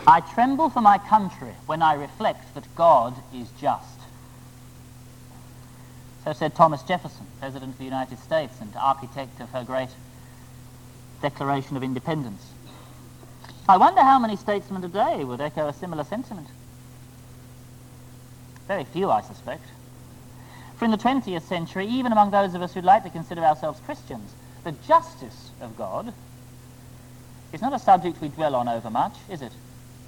I tremble for my country when I reflect that God is just. So said Thomas Jefferson, President of the United States and architect of her great Declaration of Independence. I wonder how many statesmen today would echo a similar sentiment. Very few, I suspect. For in the 20th century, even among those of us who'd like to consider ourselves Christians, the justice of God is not a subject we dwell on overmuch, is it?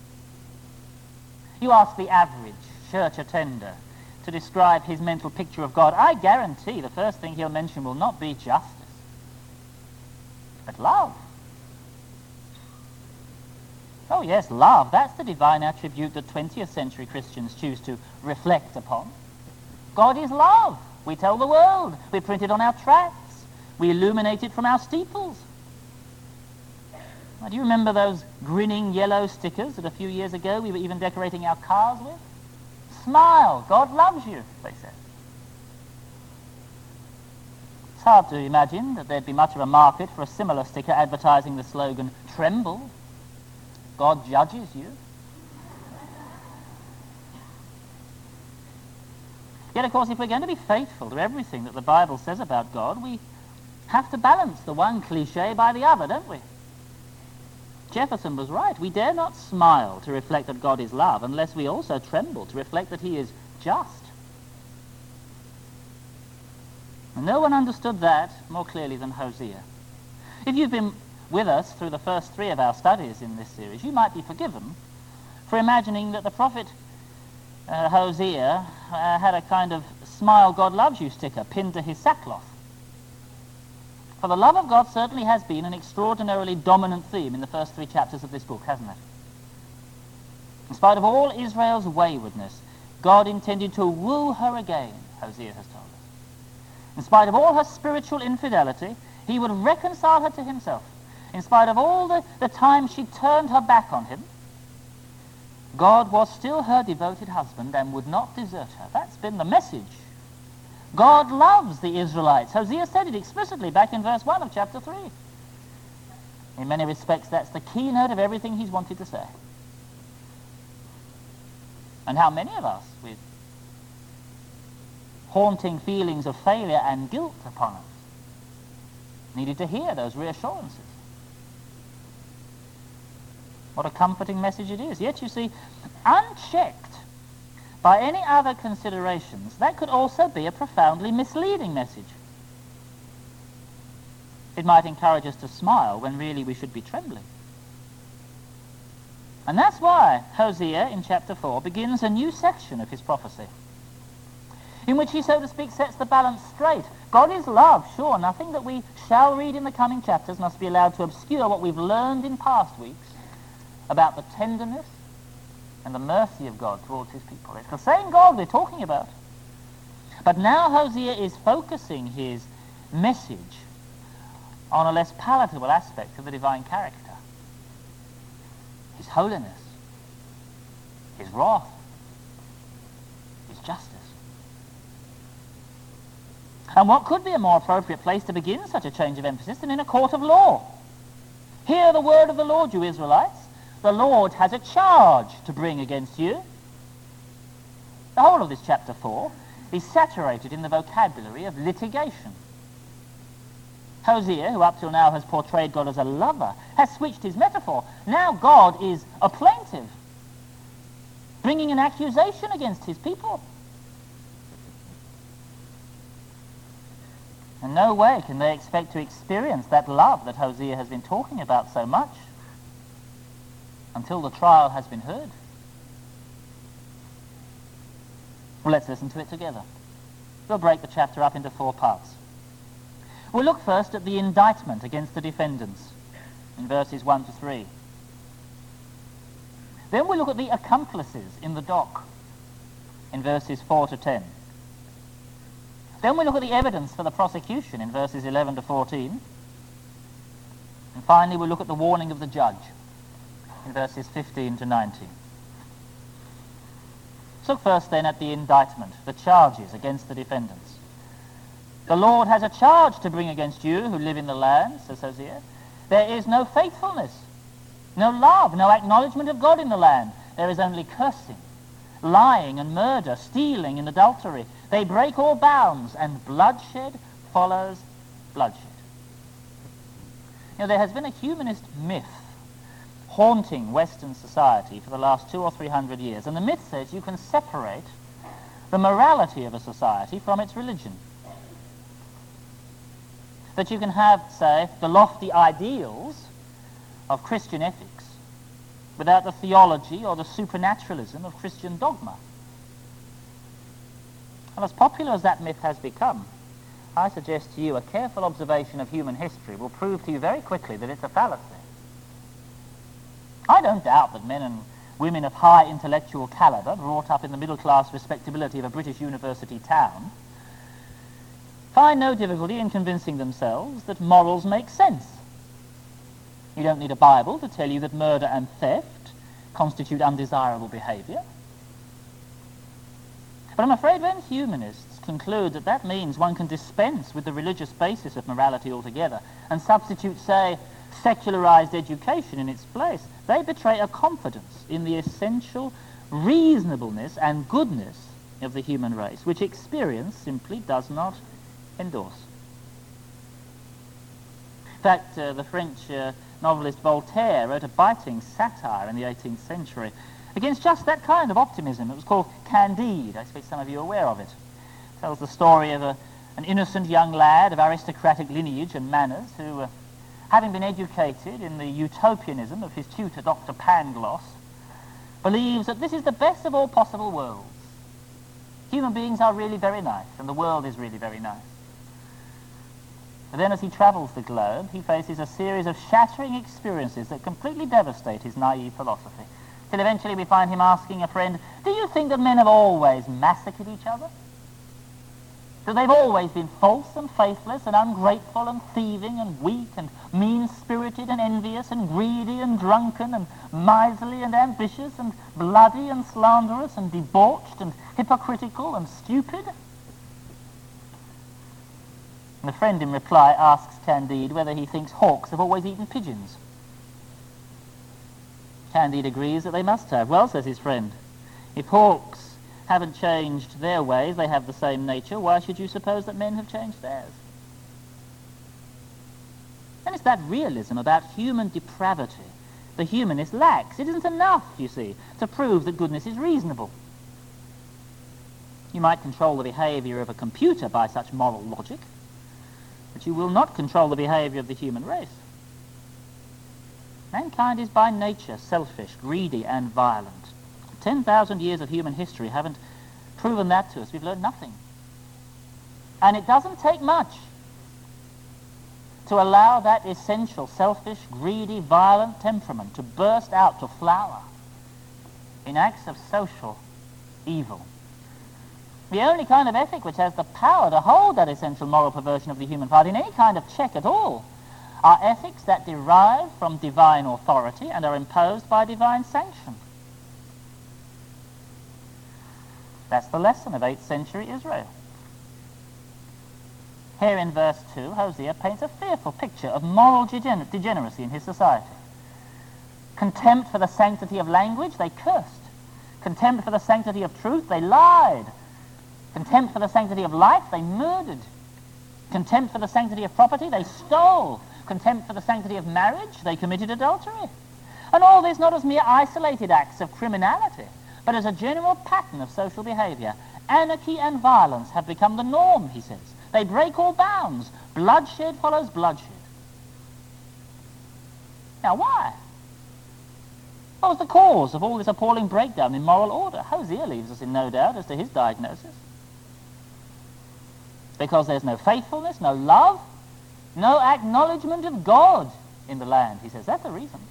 You ask the average church attender to describe his mental picture of God, I guarantee the first thing he'll mention will not be justice, but love. Oh yes, love, that's the divine attribute that 20th century Christians choose to reflect upon. God is love. We tell the world. We print it on our tracts. We illuminate it from our steeples. Do you remember those grinning yellow stickers that a few years ago we were even decorating our cars with? Smile, God loves you, they said. It's hard to imagine that there'd be much of a market for a similar sticker advertising the slogan, tremble, God judges you. Yet, of course, if we're going to be faithful to everything that the Bible says about God, we have to balance the one cliché by the other, don't we? Jefferson was right. We dare not smile to reflect that God is love unless we also tremble to reflect that he is just. And no one understood that more clearly than Hosea. If you've been with us through the first three of our studies in this series, you might be forgiven for imagining that the prophet Hosea had a kind of smile God loves you sticker pinned to his sackcloth. For the love of God certainly has been an extraordinarily dominant theme in the first three chapters of this book, hasn't it? In spite of all Israel's waywardness, God intended to woo her again, Hosea has told us. In spite of all her spiritual infidelity, he would reconcile her to himself. In spite of all the time she turned her back on him, God was still her devoted husband and would not desert her. That's been the message. God loves the Israelites. Hosea said it explicitly back in verse 1 of chapter 3. In many respects, that's the keynote of everything he's wanted to say. And how many of us, with haunting feelings of failure and guilt upon us, needed to hear those reassurances? What a comforting message it is. Yet, you see, unchecked by any other considerations, that could also be a profoundly misleading message. It might encourage us to smile when really we should be trembling. And that's why Hosea in chapter 4 begins a new section of his prophecy, in which he, so to speak, sets the balance straight. God is love, sure. Nothing that we shall read in the coming chapters must be allowed to obscure what we've learned in past weeks about the tenderness and the mercy of God towards his people. It's the same God we're talking about. But now Hosea is focusing his message on a less palatable aspect of the divine character. His holiness, his wrath, his justice. And what could be a more appropriate place to begin such a change of emphasis than in a court of law? Hear the word of the Lord, you Israelites. The Lord has a charge to bring against you. The whole of this chapter 4 is saturated in the vocabulary of litigation. Hosea, who up till now has portrayed God as a lover, has switched his metaphor. Now God is a plaintiff, bringing an accusation against his people. In no way can they expect to experience that love that Hosea has been talking about so much until the trial has been heard. Well, let's listen to it together. We'll break the chapter up into 4 parts. We'll look first at the indictment against the defendants in verses 1 to 3. Then we'll look at the accomplices in the dock in verses 4 to 10. Then we'll look at the evidence for the prosecution in verses 11 to 14. And finally, we'll look at the warning of the judge in verses 15 to 19. Let's look first then at the indictment, the charges against the defendants. The Lord has a charge to bring against you who live in the land, says Hosea. There is no faithfulness. No love, no acknowledgement of God in the land. There is only cursing, lying and murder, stealing and adultery. They break all bounds, and bloodshed follows bloodshed. There has been a humanist myth haunting Western society for the last 200 or 300 years, and the myth says you can separate the morality of a society from its religion. That you can have, say, the lofty ideals of Christian ethics without the theology or the supernaturalism of Christian dogma. And as popular as that myth has become, I suggest to you a careful observation of human history will prove to you very quickly that it's a fallacy. I don't doubt that men and women of high intellectual caliber, brought up in the middle-class respectability of a British university town, find no difficulty in convincing themselves that morals make sense. You don't need a Bible to tell you that murder and theft constitute undesirable behavior. But I'm afraid when humanists conclude that that means one can dispense with the religious basis of morality altogether and substitute, say, secularized education in its place, they betray a confidence in the essential reasonableness and goodness of the human race, which experience simply does not endorse. In fact, the French novelist Voltaire wrote a biting satire in the 18th century against just that kind of optimism. It was called Candide. I expect some of you are aware of it. It tells the story of an innocent young lad of aristocratic lineage and manners who, having been educated in the utopianism of his tutor, Dr. Pangloss, believes that this is the best of all possible worlds. Human beings are really very nice, and the world is really very nice. But then as he travels the globe, he faces a series of shattering experiences that completely devastate his naive philosophy. Till eventually we find him asking a friend, do you think that men have always massacred each other? That they've always been false and faithless and ungrateful and thieving and weak and mean-spirited and envious and greedy and drunken and miserly and ambitious and bloody and slanderous and debauched and hypocritical and stupid? And the friend in reply asks Candide whether he thinks hawks have always eaten pigeons. Candide agrees that they must have. Well, says his friend, if hawks haven't changed their ways, they have the same nature, why should you suppose that men have changed theirs? And it's that realism about human depravity the humanist lacks. It isn't enough, you see, to prove that goodness is reasonable. You might control the behavior of a computer by such moral logic, but you will not control the behavior of the human race. Mankind is by nature selfish, greedy, and violent. 10,000 years of human history haven't proven that to us. We've learned nothing. And it doesn't take much to allow that essential selfish, greedy, violent temperament to burst out, to flower in acts of social evil. The only kind of ethic which has the power to hold that essential moral perversion of the human heart in any kind of check at all are ethics that derive from divine authority and are imposed by divine sanction. That's the lesson of 8th century Israel. Here in verse 2, Hosea paints a fearful picture of moral degeneracy in his society. Contempt for the sanctity of language, they cursed. Contempt for the sanctity of truth, they lied. Contempt for the sanctity of life, they murdered. Contempt for the sanctity of property, they stole. Contempt for the sanctity of marriage, they committed adultery. And all this not as mere isolated acts of criminality, but as a general pattern of social behavior. Anarchy and violence have become the norm, he says. They break all bounds. Bloodshed follows bloodshed. Now why? What was the cause of all this appalling breakdown in moral order? Hosea leaves us in no doubt as to his diagnosis. Because there's no faithfulness, no love, no acknowledgement of God in the land, he says. That's the reason.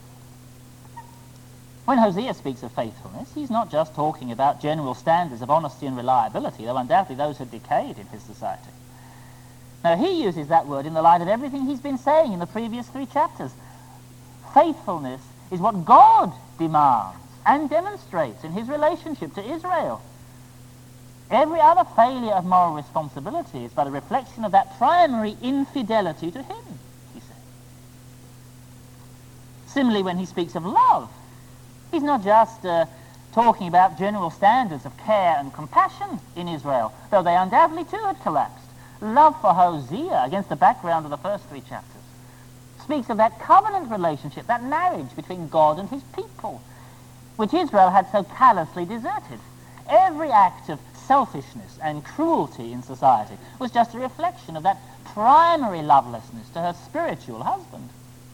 When Hosea speaks of faithfulness, he's not just talking about general standards of honesty and reliability, though undoubtedly those had decayed in his society. Now, he uses that word in the light of everything he's been saying in the previous 3 chapters. Faithfulness is what God demands and demonstrates in his relationship to Israel. Every other failure of moral responsibility is but a reflection of that primary infidelity to him, he said. Similarly, when he speaks of love, he's not just talking about general standards of care and compassion in Israel, though they undoubtedly too had collapsed. Love for Hosea, against the background of the first 3 chapters, speaks of that covenant relationship, that marriage between God and his people, which Israel had so callously deserted. Every act of selfishness and cruelty in society was just a reflection of that primary lovelessness to her spiritual husband.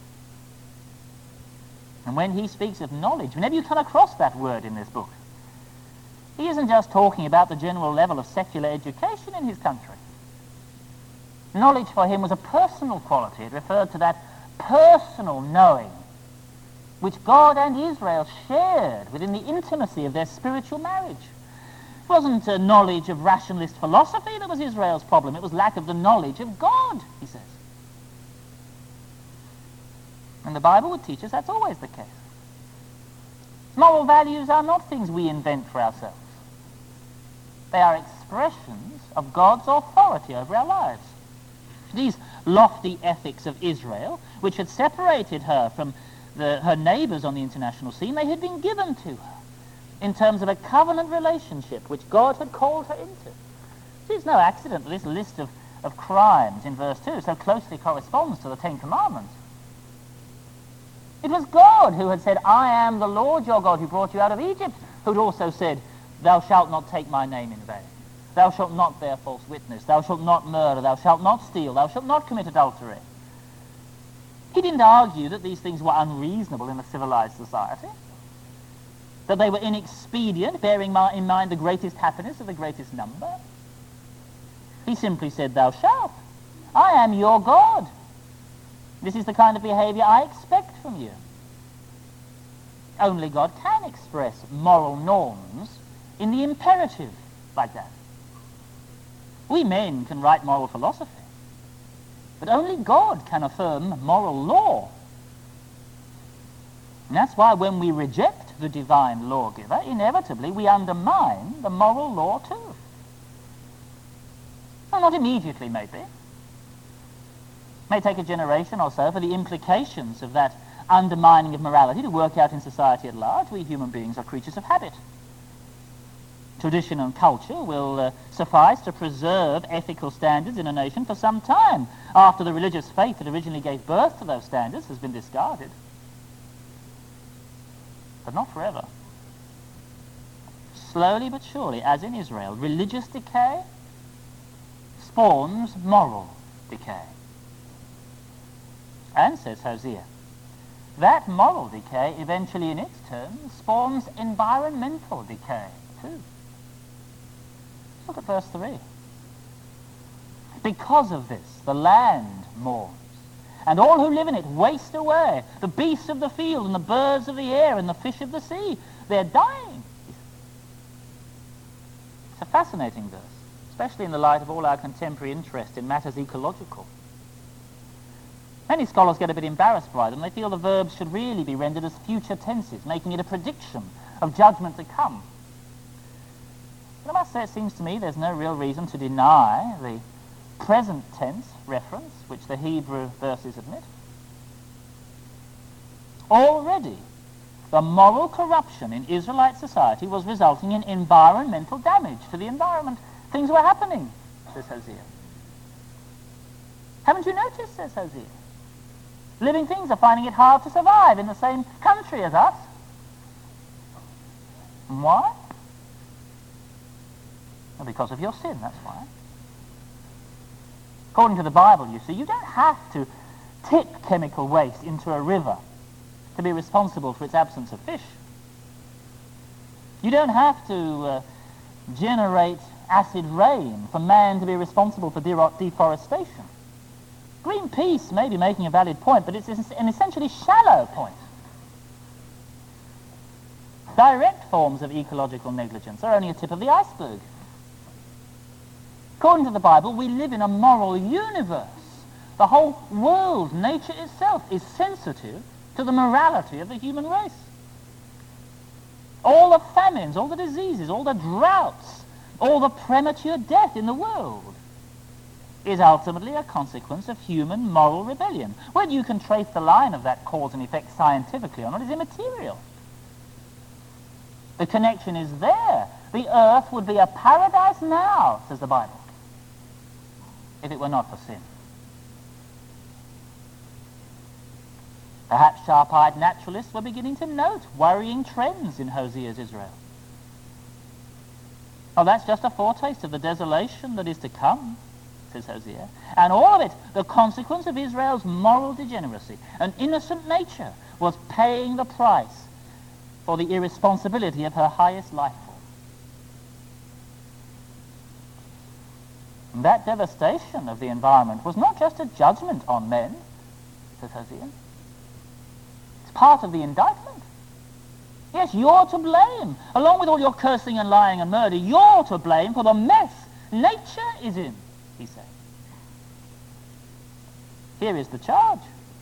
And when he speaks of knowledge, whenever you come across that word in this book, he isn't just talking about the general level of secular education in his country. Knowledge for him was a personal quality. It referred to that personal knowing which God and Israel shared within the intimacy of their spiritual marriage. It wasn't a knowledge of rationalist philosophy that was Israel's problem. It was lack of the knowledge of God, he says. And the Bible would teach us that's always the case. Moral values are not things we invent for ourselves. They are expressions of God's authority over our lives. These lofty ethics of Israel, which had separated her from her neighbors on the international scene, they had been given to her in terms of a covenant relationship which God had called her into. It's no accident that this list of crimes in verse 2 so closely corresponds to the 10 Commandments. It was God who had said, I am the Lord your God who brought you out of Egypt, who'd also said, thou shalt not take my name in vain. Thou shalt not bear false witness. Thou shalt not murder. Thou shalt not steal. Thou shalt not commit adultery. He didn't argue that these things were unreasonable in a civilized society, that they were inexpedient, bearing in mind the greatest happiness of the greatest number. He simply said, thou shalt. I am your God. This is the kind of behavior I expect from you. Only God can express moral norms in the imperative like that. We men can write moral philosophy, but only God can affirm moral law. And that's why when we reject the divine lawgiver, inevitably we undermine the moral law too. Well, not immediately, maybe. It may take a generation or so for the implications of that undermining of morality to work out in society at large. We human beings are creatures of habit. Tradition and culture will suffice to preserve ethical standards in a nation for some time after the religious faith that originally gave birth to those standards has been discarded. But not forever. Slowly but surely, as in Israel, religious decay spawns moral decay. And, says Hosea, that moral decay eventually in its turn spawns environmental decay too. Look at verse 3. Because of this, the land mourns, and all who live in it waste away. The beasts of the field and the birds of the air and the fish of the sea, they're dying. It's a fascinating verse, especially in the light of all our contemporary interest in matters ecological. Many scholars get a bit embarrassed by them. They feel the verbs should really be rendered as future tenses, making it a prediction of judgment to come. But I must say, it seems to me there's no real reason to deny the present tense reference which the Hebrew verses admit. Already, the moral corruption in Israelite society was resulting in environmental damage to the environment. Things were happening, says Hosea. Haven't you noticed, says Hosea? Living things are finding it hard to survive in the same country as us. And why? Well, because of your sin, that's why. According to the Bible, you see, you don't have to tip chemical waste into a river to be responsible for its absence of fish. You don't have to generate acid rain for man to be responsible for deforestation. Greenpeace may be making a valid point, but it's an essentially shallow point. Direct forms of ecological negligence are only a tip of the iceberg. According to the Bible, we live in a moral universe. The whole world, nature itself, is sensitive to the morality of the human race. All the famines, all the diseases, all the droughts, all the premature death in the world is ultimately a consequence of human moral rebellion. Whether you can trace the line of that cause and effect scientifically or not is immaterial. The connection is there. The earth would be a paradise now, says the Bible, if it were not for sin. Perhaps sharp-eyed naturalists were beginning to note worrying trends in Hosea's Israel. Oh, that's just a foretaste of the desolation that is to come, says Hosea. And all of it, the consequence of Israel's moral degeneracy. An innocent nature was paying the price for the irresponsibility of her highest life form. And that devastation of the environment was not just a judgment on men, says Hosea. It's part of the indictment. Yes, you're to blame. Along with all your cursing and lying and murder, you're to blame for the mess nature is in, he said. Here is the charge.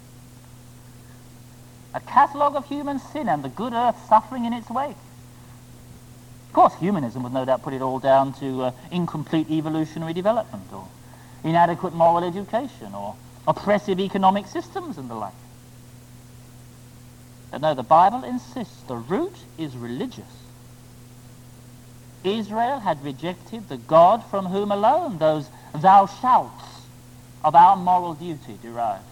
A catalogue of human sin and the good earth suffering in its wake. Of course, humanism would no doubt put it all down to incomplete evolutionary development, or inadequate moral education, or oppressive economic systems and the like. But no, the Bible insists the root is religious. Israel had rejected the God from whom alone those thou shalts of our moral duty derive.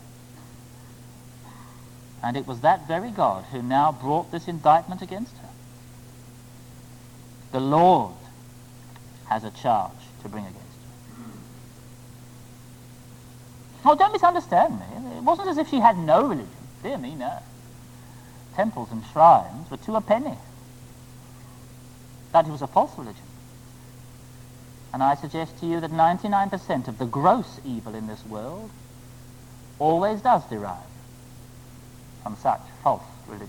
And it was that very God who now brought this indictment against her. The Lord has a charge to bring against her. Oh, don't misunderstand me. It wasn't as if she had no religion. Dear me, no. Temples and shrines were to a penny. That it was a false religion. And I suggest to you that 99% of the gross evil in this world always does derive from such false religion.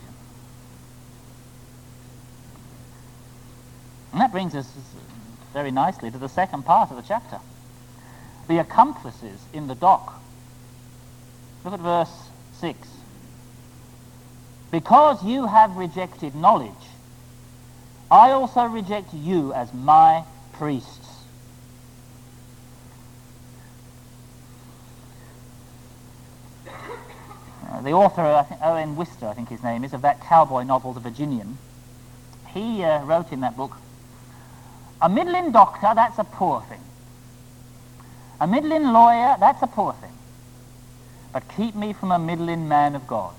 And that brings us very nicely to the second part of the chapter. The accomplices in the dock. Look at verse 6. Because you have rejected knowledge, I also reject you as my priests. The author, Owen Wister, I think his name is, of that cowboy novel, The Virginian, he wrote in that book, a middling doctor, that's a poor thing. A middling lawyer, that's a poor thing. But keep me from a middling man of God.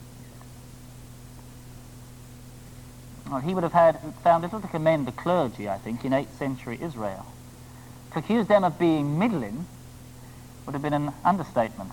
Well, he would have found little to commend the clergy, I think, in 8th century Israel. To accuse them of being middling would have been an understatement.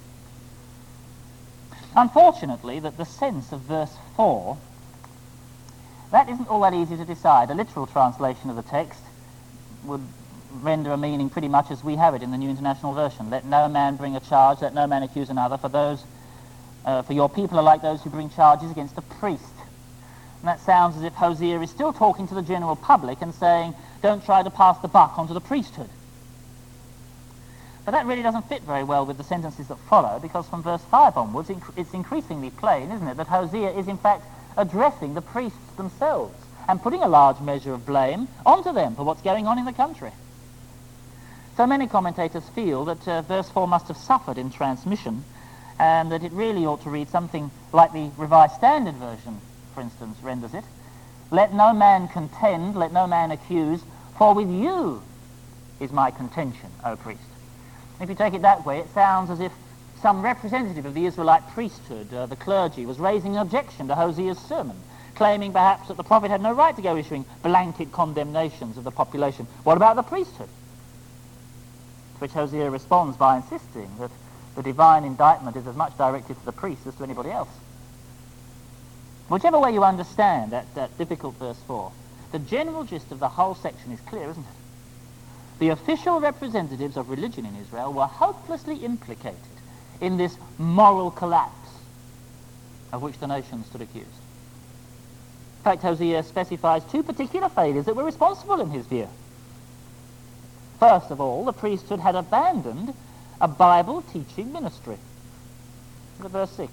Unfortunately, that the sense of verse 4, that isn't all that easy to decide. A literal translation of the text would render a meaning pretty much as we have it in the New International Version. Let no man bring a charge, let no man accuse another, for your people are like those who bring charges against a priest. And that sounds as if Hosea is still talking to the general public and saying, don't try to pass the buck onto the priesthood. But that really doesn't fit very well with the sentences that follow, because from verse 5 onwards, it's increasingly plain, isn't it, that Hosea is in fact addressing the priests themselves and putting a large measure of blame onto them for what's going on in the country. So many commentators feel that verse 4 must have suffered in transmission, and that it really ought to read something like the Revised Standard Version, for instance, renders it. Let no man contend, let no man accuse, for with you is my contention, O priest. If you take it that way, it sounds as if some representative of the Israelite priesthood, the clergy, was raising an objection to Hosea's sermon, claiming perhaps that the prophet had no right to go issuing blanket condemnations of the population. What about the priesthood? To which Hosea responds by insisting that the divine indictment is as much directed to the priest as to anybody else. Whichever way you understand that difficult verse 4, the general gist of the whole section is clear, isn't it? The official representatives of religion in Israel were hopelessly implicated in this moral collapse of which the nation stood accused. In fact, Hosea specifies two particular failures that were responsible in his view. First of all, the priesthood had abandoned a Bible-teaching ministry. Look at verse 6.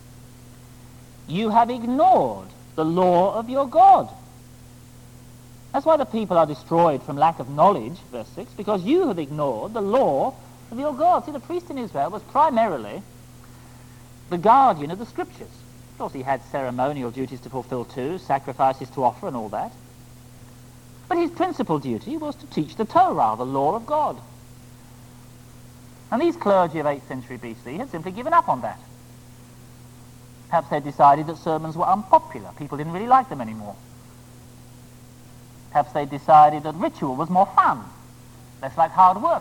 You have ignored the law of your God. That's why the people are destroyed from lack of knowledge, verse 6, because you have ignored the law of your God. See, the priest in Israel was primarily the guardian of the Scriptures. Of course, he had ceremonial duties to fulfill too, sacrifices to offer and all that. But his principal duty was to teach the Torah, the law of God. And these clergy of 8th century BC had simply given up on that. Perhaps they decided that sermons were unpopular. People didn't really like them anymore. Perhaps they decided that ritual was more fun, less like hard work.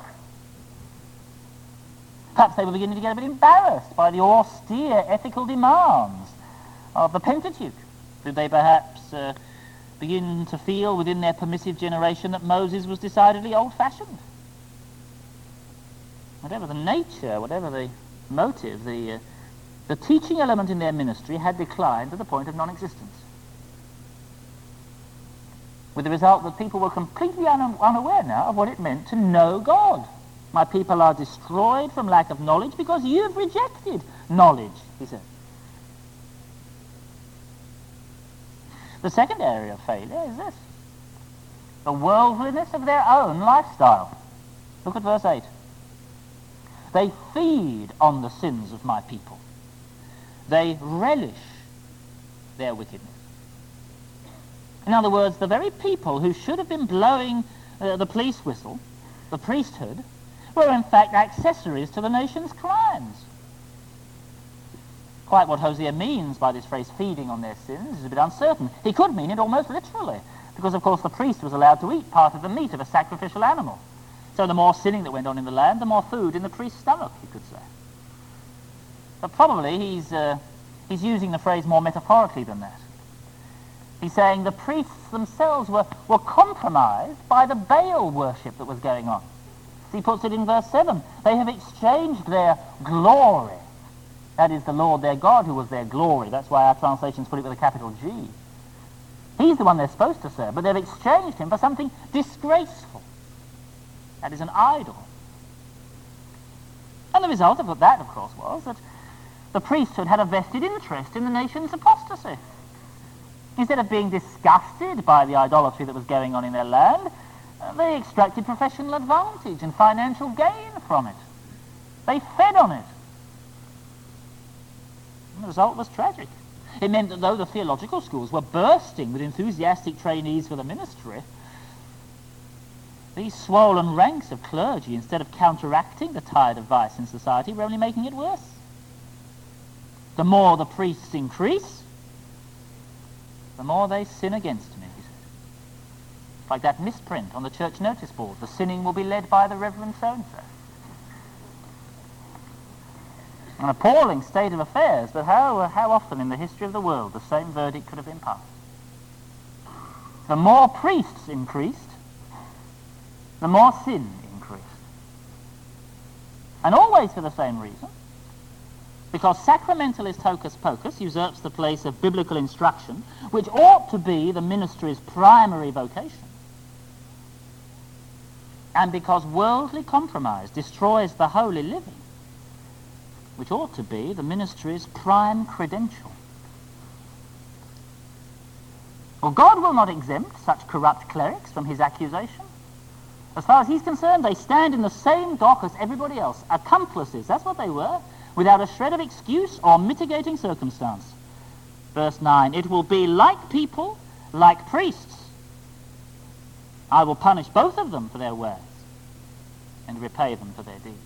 Perhaps they were beginning to get a bit embarrassed by the austere ethical demands of the Pentateuch. Did they perhaps begin to feel within their permissive generation that Moses was decidedly old-fashioned? Whatever the nature, whatever the motive, the teaching element in their ministry had declined to the point of non-existence. With the result that people were completely unaware now of what it meant to know God. My people are destroyed from lack of knowledge because you've rejected knowledge, he said. The second area of failure is this: the worldliness of their own lifestyle. Look at verse 8. They feed on the sins of my people. They relish their wickedness. In other words, the very people who should have been blowing the police whistle, the priesthood, were in fact accessories to the nation's crimes. Quite what Hosea means by this phrase, feeding on their sins, is a bit uncertain. He could mean it almost literally, because of course the priest was allowed to eat part of the meat of a sacrificial animal. So the more sinning that went on in the land, the more food in the priest's stomach, you could say. But probably he's using the phrase more metaphorically than that. He's saying the priests themselves were compromised by the Baal worship that was going on. He puts it in verse 7. They have exchanged their glory. That is the Lord their God who was their glory. That's why our translations put it with a capital G. He's the one they're supposed to serve, but they've exchanged him for something disgraceful. That is an idol. And the result of that, of course, was that the priesthood had a vested interest in the nation's apostasy. Instead of being disgusted by the idolatry that was going on in their land, they extracted professional advantage and financial gain from it. They fed on it. And the result was tragic. It meant that though the theological schools were bursting with enthusiastic trainees for the ministry, these swollen ranks of clergy, instead of counteracting the tide of vice in society, were only making it worse. The more the priests increase, the more they sin against me, he said. Like that misprint on the church notice board, the sinning will be led by the Reverend so-and-so. An appalling state of affairs, but how often in the history of the world the same verdict could have been passed. The more priests increased, the more sin increased. And always for the same reason, because sacramentalist hocus pocus usurps the place of biblical instruction, which ought to be the ministry's primary vocation. And because worldly compromise destroys the holy living, which ought to be the ministry's prime credential. Well, God will not exempt such corrupt clerics from his accusation. As far as he's concerned, they stand in the same dock as everybody else. Accomplices, that's what they were, without a shred of excuse or mitigating circumstance. Verse 9, it will be like people, like priests. I will punish both of them for their ways and repay them for their deeds.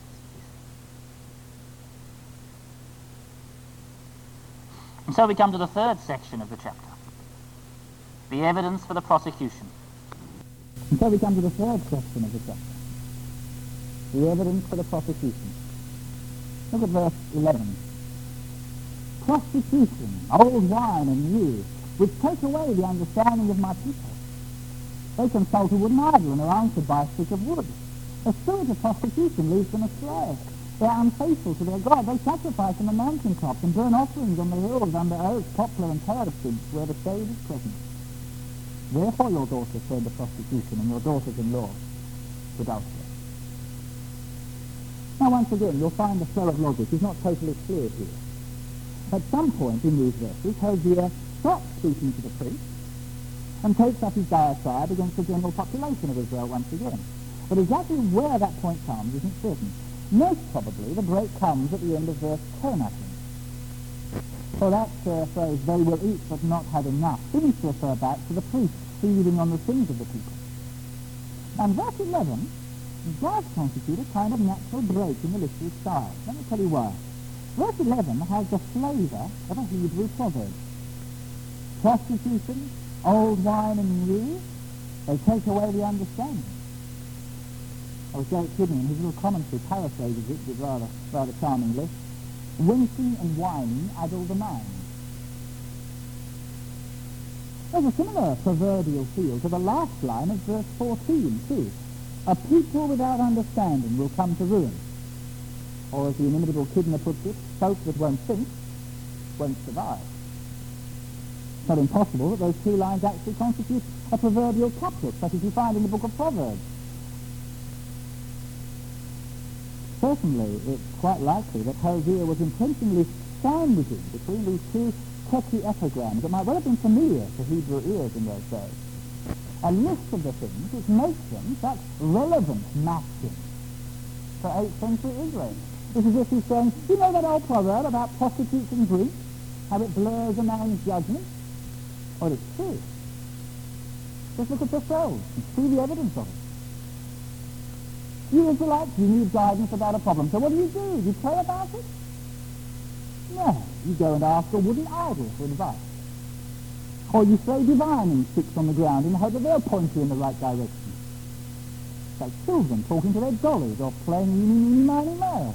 And so we come to the third section of the chapter, the evidence for the prosecution. And so we come to the third section of the chapter, the evidence for the prosecution. Look at verse 11. Prostitution, old wine and new, which take away the understanding of my people. They consult a wooden idol and are answered by a stick of wood. The spirit of prostitution leads them astray. They are unfaithful to their God. They sacrifice on the mountaintops and burn offerings on the hills under oak, poplar and terebinth where the shade is present. Therefore your daughters turn to prostitution and your daughters-in-law to adultery. Now once again, you'll find the flow of logic is not totally clear here. At some point in these verses, Hosea stops speaking to the priest and takes up his diatribe against the general population of Israel once again. But exactly where that point comes isn't certain. Most probably the break comes at the end of verse 10, I think. For that phrase, they will eat but not have enough, seems to refer back to the priests feeding on the sins of the people. And verse 11 does constitute a kind of natural break in the literary style. Let me tell you why. Verse 11 has the flavour of a Hebrew proverb. Prostitution, old wine and new, they take away the understanding. Derek Kidney, in his little commentary, paraphrases it with rather charmingly. Wincing and whining addle the mind. There's a similar proverbial feel to the last line of verse 14, too. A people without understanding will come to ruin. Or as the inimitable Kidner puts it, folk that won't think won't survive. It's not impossible that those two lines actually constitute a proverbial couplet, such as you find in the book of Proverbs. Certainly, it's quite likely that Hosea was intentionally sandwiching between these two catchy epigrams that might well have been familiar to Hebrew ears in those days. A list of the things which makes them such relevant maxims for 8th century Israel. It's as if he's saying, you know that old proverb about prostitutes and drink, how it blurs a man's judgment? Well, it's true. Just look at yourselves and see the evidence of it. You Israelites, you need guidance about a problem. So what do? You pray about it? No. You go and ask a wooden idol for advice. Or you throw divining sticks on the ground in the hope that they'll point you in the right direction. It's like children talking to their dollies or playing eeny, miny, moe.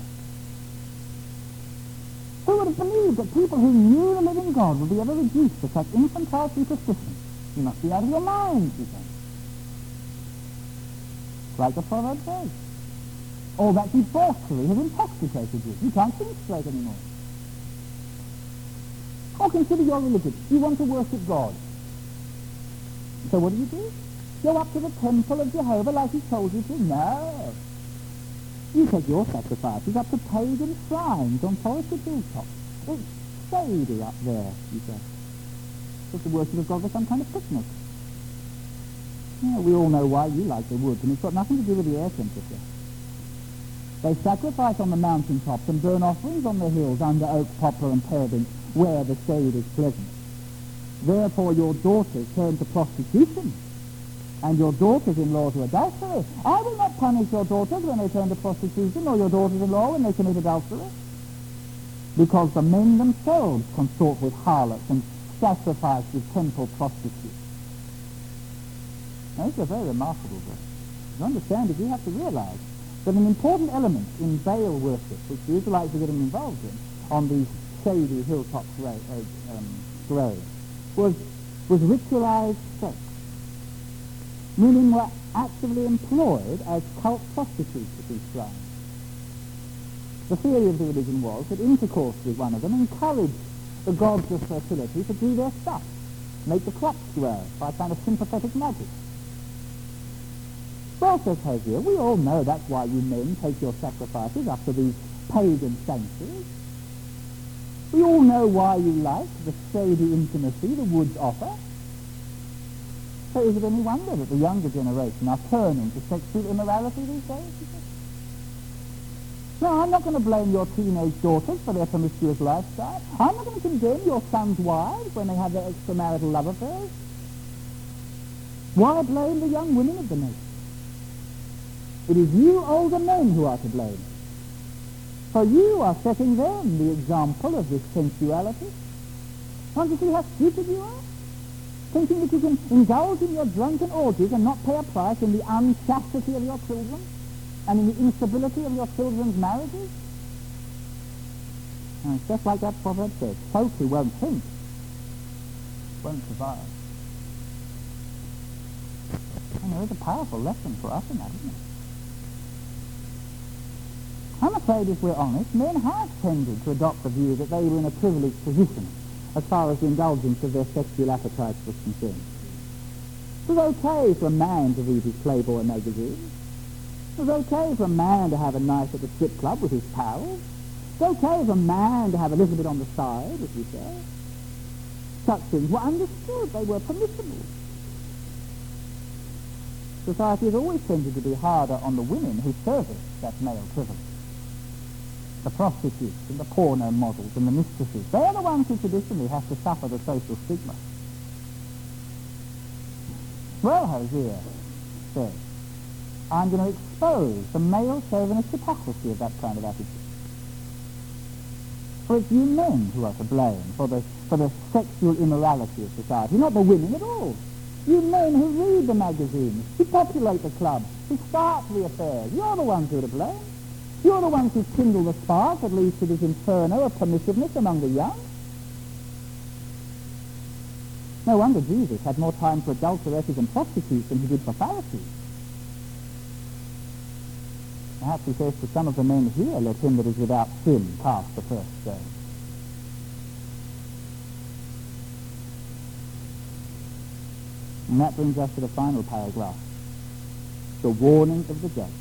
Who would have believed that people who knew the living God would be ever reduced to such infantile superstition? You must be out of your minds, you think. Like the proverb says. All that debauchery has intoxicated you. You can't think straight anymore. Or consider your religion. You want to worship God. So what do? Go up to the temple of Jehovah like he told you to? No. You take your sacrifices up to pagan shrines on forested hilltops. It's shady up there, you say. It's the worship of God for some kind of picnic. Yeah, we all know why you like the woods, and it's got nothing to do with the air temperature. They sacrifice on the mountaintops and burn offerings on the hills under oak, poplar and terebinth, where the shade is pleasant. Therefore your daughters turn to prostitution, and your daughters-in-law to adultery. I will not punish your daughters when they turn to prostitution, or your daughters-in-law when they commit adultery, because the men themselves consort with harlots and sacrifice with temple prostitutes. Now, this is a very remarkable verse. To understand it, you have to realize that an important element in Baal worship, which the Israelites were getting involved in, on these shady hilltop groves, was ritualized sex. Women were actively employed as cult prostitutes at these shrines. The theory of the religion was that intercourse with one of them encouraged the gods of fertility to do their stuff, make the crops grow by a kind of sympathetic magic. Well, says Hosea, we all know that's why you men take your sacrifices up to these pagan sanctuaries. We all know why you like the shady intimacy the woods offer. So is it any wonder that the younger generation are turning to sexual immorality these days? No, I'm not going to blame your teenage daughters for their promiscuous lifestyle. I'm not going to condemn your sons' wives when they have their extramarital love affairs. Why blame the young women of the nation? It is you older men who are to blame. For you are setting them the example of this sensuality. Can't you see how stupid you are? Thinking that you can indulge in your drunken orgies and not pay a price in the unchastity of your children and in the instability of your children's marriages? And it's just like that proverb says, folk who won't think won't survive. And there is a powerful lesson for us in that, isn't it? I'm afraid, if we're honest, men have tended to adopt the view that they were in a privileged position as far as the indulgence of their sexual appetites was concerned. It was okay for a man to read his Playboy magazine. It was okay for a man to have a night at the strip club with his pals. It's okay for a man to have a little bit on the side, as we say. Such things were understood. They were permissible. society has always tended to be harder on the women who service that male privilege. The prostitutes and the porno models and the mistresses, they're the ones who traditionally have to suffer the social stigma. Well, Hosea says, I'm going to expose the male chauvinist hypocrisy of that kind of attitude. For it's you men who are to blame for the sexual immorality of society, not the women at all. You men who read the magazines, who populate the clubs, who start the affairs, you're the ones who are to blame. You're the ones who kindle the spark that leads to this inferno of permissiveness among the young. No wonder Jesus had more time for adulteresses and prostitutes than he did for Pharisees. Perhaps he says to some of the men here, let him that is without sin cast the first stone. And that brings us to the final paragraph, the warning of the judge.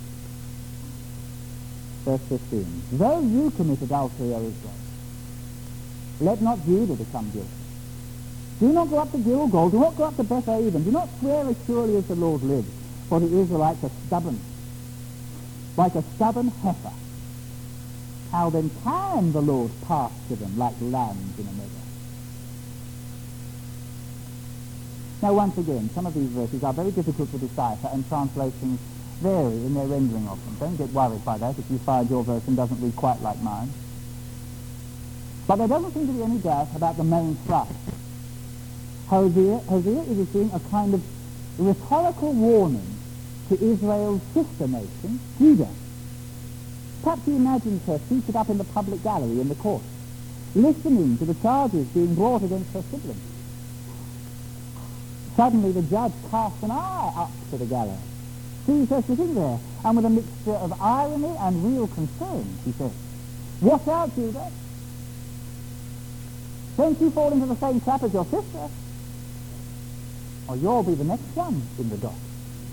Verse 15, though you commit adultery, O Israel, let not Judah become guilty. Do not go up to Gilgal, do not go up to Beth-aven, do not swear as surely as the Lord lives, for the Israelites are stubborn, like a stubborn heifer. How then can the Lord pasture them like lambs in a meadow? Now once again, some of these verses are very difficult to decipher and translations vary in their rendering of them. Don't get worried by that if you find your version doesn't read quite like mine. But there doesn't seem to be any doubt about the main thrust. Hosea is issuing a kind of rhetorical warning to Israel's sister nation, Judah. Perhaps he imagines her seated up in the public gallery in the court, listening to the charges being brought against her siblings. Suddenly the judge casts an eye up to the gallows, sees her sitting there, and with a mixture of irony and real concern, he says, watch out, Judah. Don't you fall into the same trap as your sister, or you'll be the next one in the dock.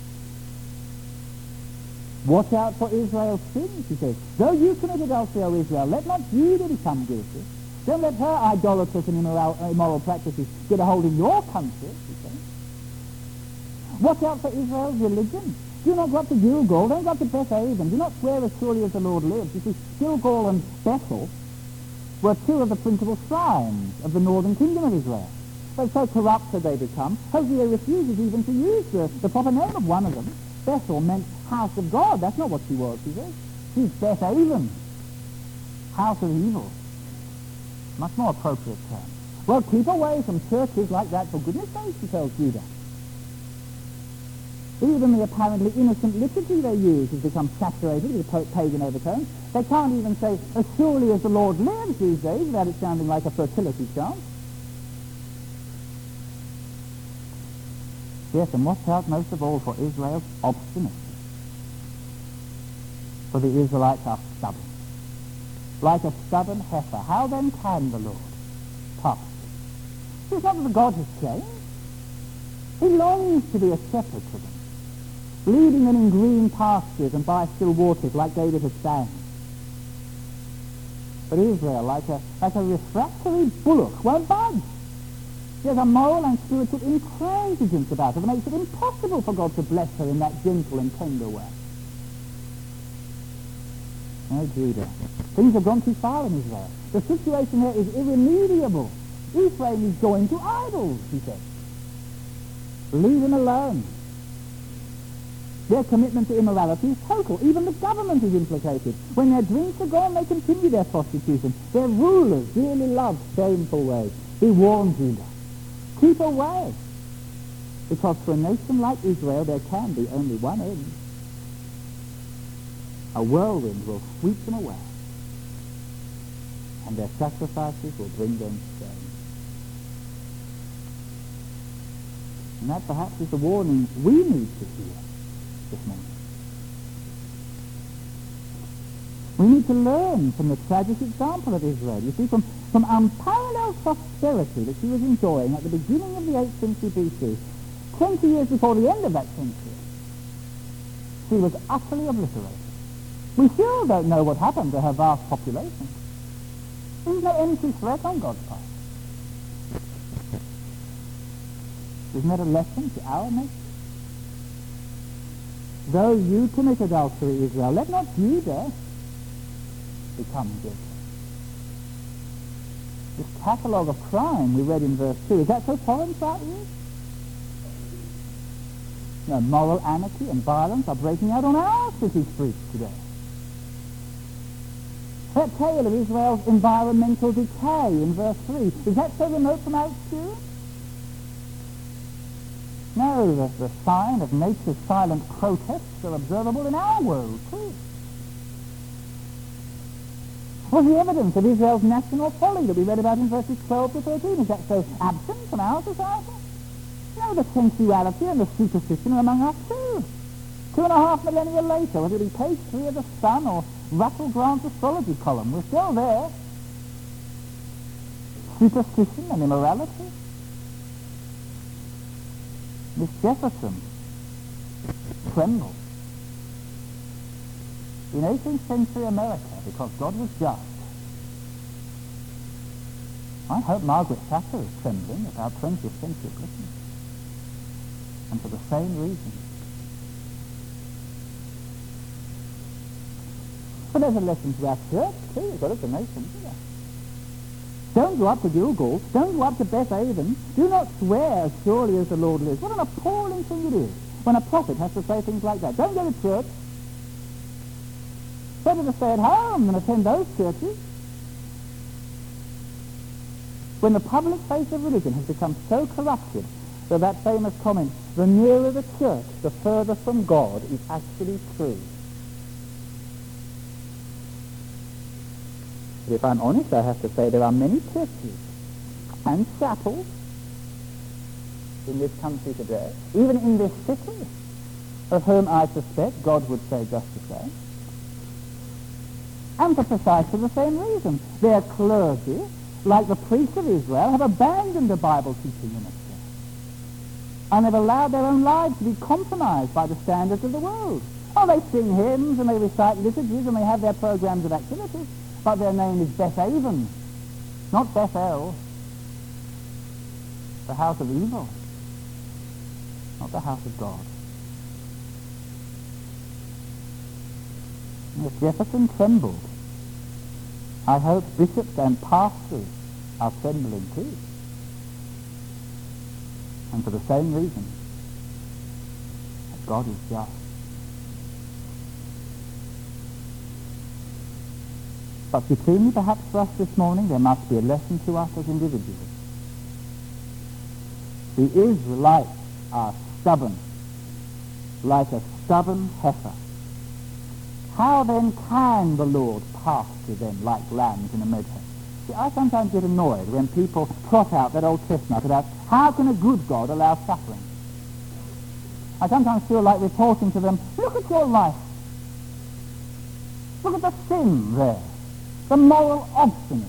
Watch out for Israel's sins, he says. Though you commit adultery, O Israel, let not Judah become guilty. Don't let her idolatrous and immoral practices get a hold of your country, he says. Watch out for Israel's religion. Do not go up to Gilgal, don't go up to Beth-aven. Do not swear as surely as the Lord lives. You see, Gilgal and Bethel were two of the principal shrines of the northern kingdom of Israel. But so corrupt had they become, Hosea refuses even to use the proper name of one of them. Bethel meant house of God. That's not what she was, he says. She's Beth-aven, house of evil. Much more appropriate term. Well, keep away from churches like that, for goodness sake, he tells Judah. Even the apparently innocent liturgy they use has become saturated with pagan overtones. They can't even say, as surely as the Lord lives these days, without it sounding like a fertility chant. Yes, and watch out most of all for Israel's obstinacy. For the Israelites are stubborn. Like a stubborn heifer, how then can the Lord pasture? It's not that the God has changed. He longs to be a shepherd to them, leading them in green pastures and by still waters like David had sang. But Israel, like a refractory bullock, won't budge. There's a moral and spiritual intransigence about her that makes it impossible for God to bless her in that gentle and tender way. Oh, Judah, things have gone too far in Israel. The situation here is irremediable. Ephraim is going to idols, he says. Leave him alone. Their commitment to immorality is total. Even the government is implicated. When their drinks are gone, they continue their prostitution. Their rulers dearly love shameful ways. He warned Judah. Keep away. Because for a nation like Israel, there can be only one end. A whirlwind will sweep them away, and their sacrifices will bring them shame. And that perhaps is the warning we need to hear this morning. We need to learn from the tragic example of Israel. You see, from unparalleled prosperity that she was enjoying at the beginning of the 8th century BC, 20 years before the end of that century, she was utterly obliterated. We still don't know what happened to her vast population. There's no empty threat on God's part. Isn't that a lesson to our nation? though you commit adultery, Israel, let not Judah become guilty. This catalogue of crime we read in verse 2, is that so foreign sight to you? No, moral anarchy and violence are breaking out on our city streets today. That tale of Israel's environmental decay in verse 3, is that so remote from our experience? No, the sign of nature's silent protests are observable in our world too. Was the evidence of Israel's national folly that we read about in verses 12 to 13, is that so absent from our society? No, the sensuality and the superstition are among us too. 2.5 millennia later, whether it be page 3 of the Sun or Russell Grant's astrology column, we're still there. Superstition and immorality. Miss Jefferson trembled in 18th century America because God was just. I hope Margaret Thatcher is trembling about 20th century Britain. And for the same reason. But there's a lesson to our church too, as well as the nation. Yeah. Don't go up to Gilgal, don't go up to Beth Aven, do not swear as surely as the Lord lives. What an appalling thing it is when a prophet has to say things like that. Don't go to church. Better to stay at home than attend those churches. When the public face of religion has become so corrupted that famous comment, the nearer the church, the further from God, is actually true. But if I'm honest, I have to say there are many churches and chapels in this country today, even in this city, of whom I suspect God would say just the same. And for precisely the same reason. Their clergy, like the priests of Israel, have abandoned the Bible teaching ministry. And have allowed their own lives to be compromised by the standards of the world. Oh, they sing hymns and they recite liturgies and they have their programs of activities, but their name is Beth Aven, not Bethel, the house of evil, not the house of God. And if Jefferson trembled, I hope bishops and pastors are trembling too. And for the same reason, that God is just. But supremely perhaps for us this morning, there must be a lesson to us as individuals. The Israelites are stubborn, like a stubborn heifer. How then can the Lord pass to them like lambs in a meadow? See, I sometimes get annoyed when people trot out that old chestnut about how can a good God allow suffering? I sometimes feel like reporting to them, look at your life. Look at the sin there. The moral obstinacy.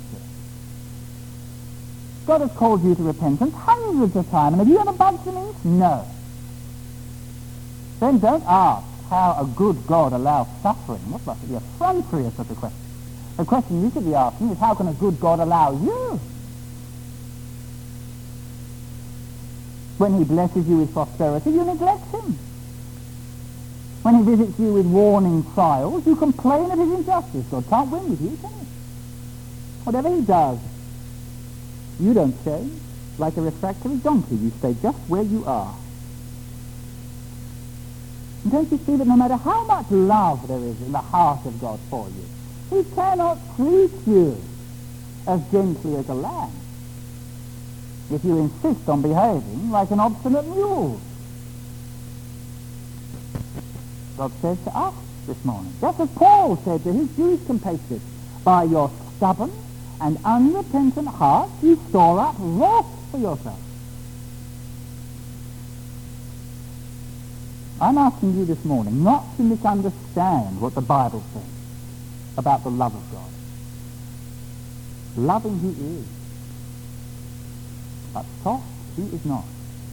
God has called you to repentance hundreds of times, and have you ever budged an inch? No. Then don't ask how a good God allows suffering. What must be effrontery of such a question? The question you should be asking is, how can a good God allow you? When he blesses you with prosperity, you neglect him. When he visits you with warning trials, you complain of his injustice. God can't win with you, can he? Whatever he does, you don't change. Like a refractory donkey, you stay just where you are. And don't you see that no matter how much love there is in the heart of God for you, he cannot treat you as gently as a lamb if you insist on behaving like an obstinate mule. God says to us this morning, just as Paul said to his Jewish compatriots, by your stubborn and unrepentant heart you store up wrath for yourself. I'm asking you this morning not to misunderstand what the Bible says about the love of God. Loving he is, but soft he is not.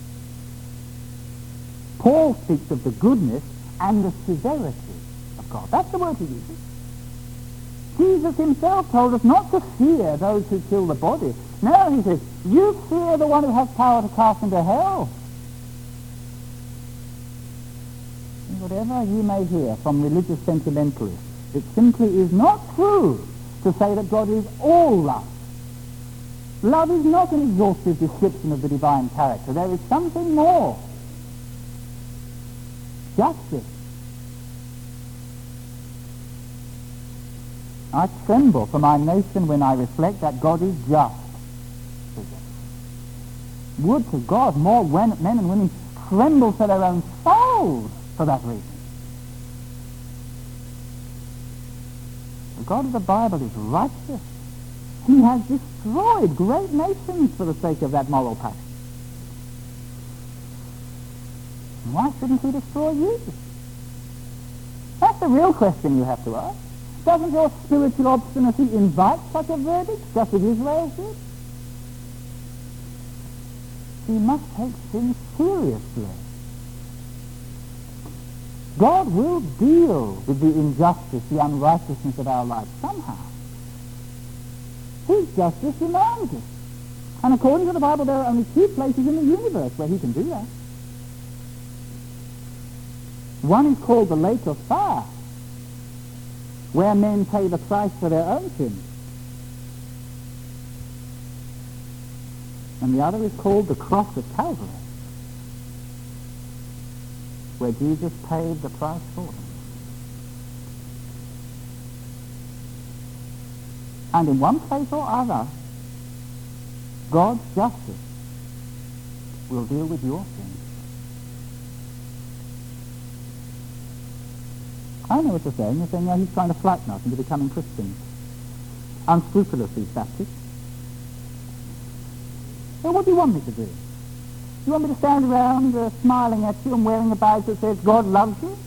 Paul speaks of the goodness and the severity of God. That's the word he uses. Jesus himself told us not to fear those who kill the body. No, he says, you fear the one who has power to cast into hell. Whatever you may hear from religious sentimentalists, it simply is not true to say that God is all love. Love is not an exhaustive description of the divine character. There is something more. Justice. I tremble for my nation when I reflect that God is just. Would to God more men and women tremble for their own souls for that reason. The God of the Bible is righteous. He has destroyed great nations for the sake of that moral passion. Why shouldn't he destroy you? That's the real question you have to ask. Doesn't your spiritual obstinacy invite such a verdict, just as Israel did? We must take sin seriously. God will deal with the injustice, the unrighteousness of our lives somehow. His justice demands it. And according to the Bible, there are only two places in the universe where he can do that. One is called the lake of fire, where men pay the price for their own sins. And the other is called the cross of Calvary, where Jesus paid the price for them. And in one place or other, God's justice will deal with your sins. I know what you're saying. You're saying, yeah, he's trying to frighten us into becoming Christians. Unscrupulous, these Baptists. Well, what do you want me to do? You want me to stand around smiling at you and wearing a badge that says God loves you?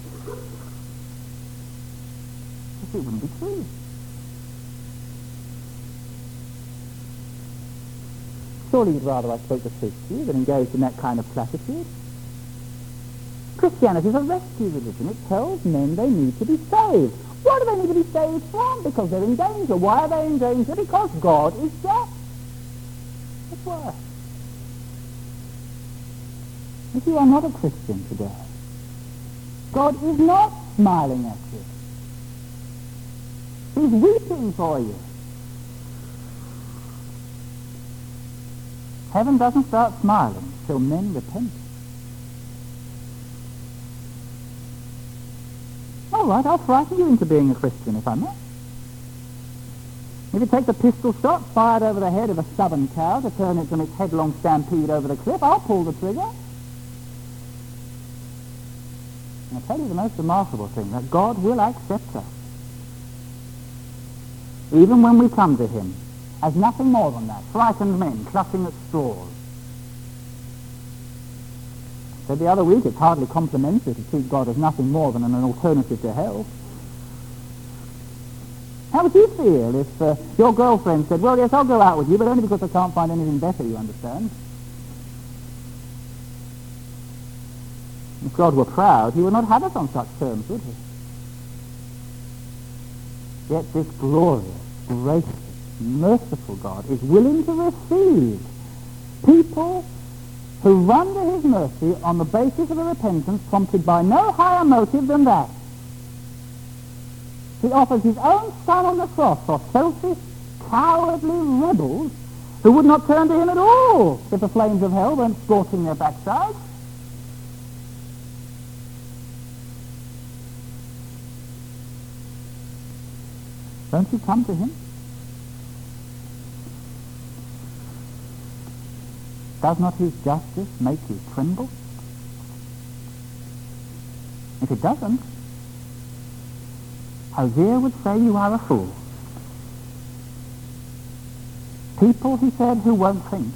It wouldn't be true. Surely you'd rather I spoke the truth to you than engaged in that kind of platitude. Christianity is a rescue religion. It tells men they need to be saved. What do they need to be saved from? Because they're in danger. Why are they in danger? Because God is just. That's why. If you are not a Christian today, God is not smiling at you. He's weeping for you. Heaven doesn't start smiling till men repent. All right, I'll frighten you into being a Christian if I may. If you take the pistol shot fired over the head of a stubborn cow to turn it from its headlong stampede over the cliff, I'll pull the trigger. And I'll tell you the most remarkable thing, that God will accept us. Even when we come to him, as nothing more than that, frightened men clutching at straws. I said the other week, it's hardly complimentary to treat God as nothing more than an alternative to hell. How would you feel if your girlfriend said, well, yes, I'll go out with you, but only because I can't find anything better, you understand? If God were proud, he would not have us on such terms, would he? Yet this glorious, gracious, merciful God is willing to receive people who run to his mercy on the basis of a repentance prompted by no higher motive than that. He offers his own son on the cross for selfish, cowardly rebels who would not turn to him at all if the flames of hell weren't scorching their backsides. Don't you come to him? Does not his justice make you tremble? If it doesn't, Hosea would say you are a fool. People, he said, who won't think,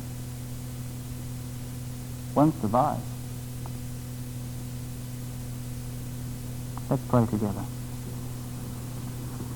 won't survive. Let's pray together.